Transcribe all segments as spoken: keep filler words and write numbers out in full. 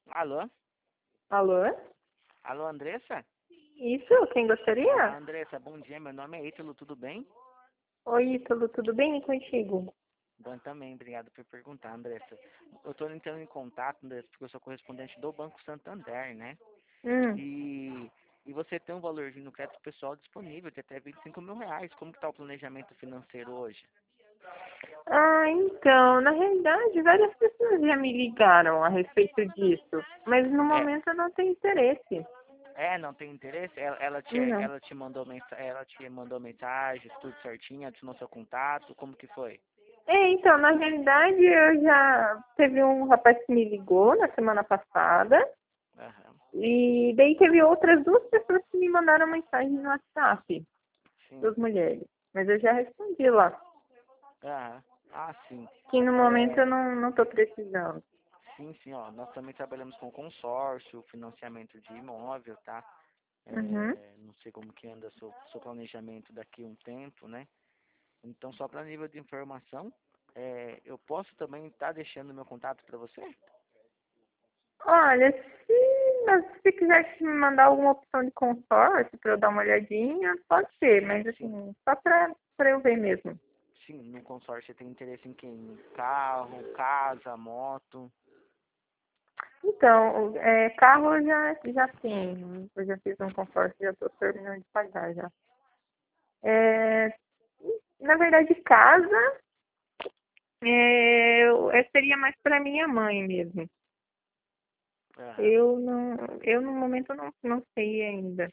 Alô? Alô? Alô, Andressa? Isso, quem Olá, gostaria? Andressa, bom dia. Meu nome é Ítalo, tudo bem? Oi, Ítalo, tudo bem e contigo? Bom também, obrigado por perguntar, Andressa. Eu estou entrando em contato, Andressa, porque eu sou correspondente do Banco Santander, né? Hum. E, e você tem um valorzinho no crédito pessoal disponível de até vinte e cinco mil reais. Como que está o planejamento financeiro hoje? Ah, então, na realidade, várias pessoas já me ligaram a respeito disso, mas no É, momento eu não tenho interesse. é, não tem interesse? Ela, ela te, Não. ela te mandou mensa, ela te mandou mensagem, tudo certinho, adicionou seu contato, como que foi? É, então, na realidade, eu já teve um rapaz que me ligou na semana passada, Aham, e daí teve outras duas pessoas que me mandaram mensagem no WhatsApp, sim. duas mulheres, mas eu já respondi lá, Aham. Ah, sim. que no momento eu É, não, não tô precisando. sim, sim, ó. Nós também trabalhamos com consórcio, financiamento de imóvel, tá? Uhum. É, não sei como que anda seu, seu planejamento daqui a um tempo, né? Então, só para nível de informação, é, eu posso também estar deixando meu contato para você? Olha, se, mas se quiser me mandar alguma opção de consórcio para eu dar uma olhadinha, pode ser, mas Sim, assim, só para para eu ver mesmo. sim, no consórcio você tem interesse em quem? Em carro, casa, moto? Então, é, carro eu já, já tenho, eu já fiz um consórcio, já estou terminando de pagar já. É, na verdade, casa é, eu- é, seria mais para minha mãe mesmo. Aham. Eu não, eu no momento não, não sei ainda.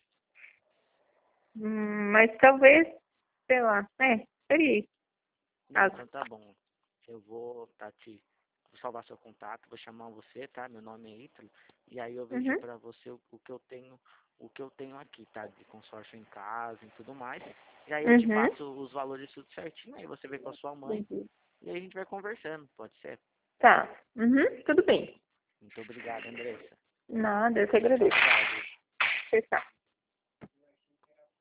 Hum, mas talvez, sei lá, é, seria isso. Não, Casa. então tá bom. Eu vou, tá, te, vou salvar seu contato, vou chamar você, tá? Meu nome é Ítalo. E aí eu vejo Uhum. pra você o, o que eu tenho, o que eu tenho aqui, tá? De consórcio em casa e tudo mais. E aí eu te Uhum. passo os valores tudo certinho, aí você vê com a sua mãe Entendi. e aí a gente vai conversando, pode ser? Tá. Uhum. Tudo bem. Muito obrigado, Andressa. Nada, eu que Tchau, agradeço. tchau, viu? Tchau, tchau.